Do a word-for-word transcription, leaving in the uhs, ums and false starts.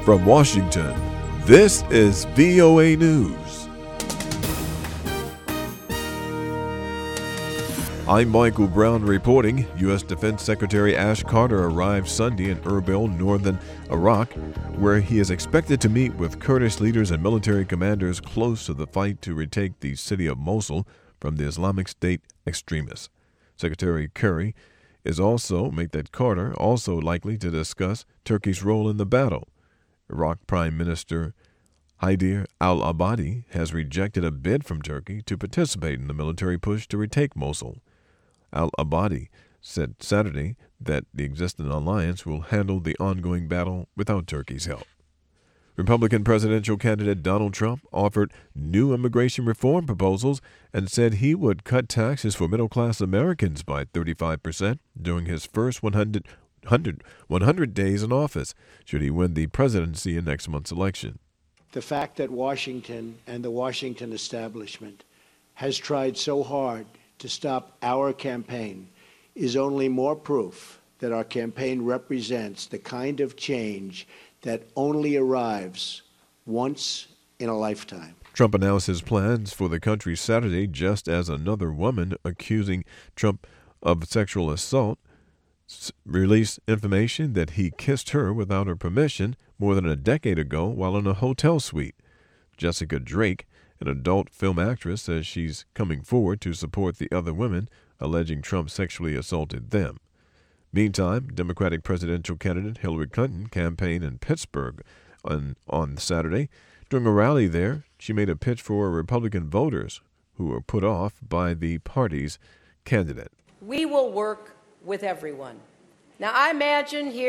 From Washington, this is V O A News. I'm Michael Brown reporting. U S Defense Secretary Ash Carter arrived Sunday in Erbil, northern Iraq, where he is expected to meet with Kurdish leaders and military commanders close to the fight to retake the city of Mosul from the Islamic State extremists. Secretary Kerry is also, make that Carter, also likely to discuss Turkey's role in the battle. Iraq Prime Minister Haider al-Abadi has rejected a bid from Turkey to participate in the military push to retake Mosul. Al-Abadi said Saturday that the existing alliance will handle the ongoing battle without Turkey's help. Republican presidential candidate Donald Trump offered new immigration reform proposals and said he would cut taxes for middle-class Americans by thirty-five percent during his first one hundred, one hundred days in office, should he win the presidency in next month's election. The fact that Washington and the Washington establishment has tried so hard to stop our campaign is only more proof that our campaign represents the kind of change that only arrives once in a lifetime. Trump announced his plans for the country Saturday just as another woman accusing Trump of sexual assault s- released information that he kissed her without her permission more than a decade ago while in a hotel suite. Jessica Drake, an adult film actress, says she's coming forward to support the other women alleging Trump sexually assaulted them. Meantime, Democratic presidential candidate Hillary Clinton campaigned in Pittsburgh on, on Saturday. During a rally there, she made a pitch for Republican voters who were put off by the party's candidate. We will work with everyone. Now, I imagine here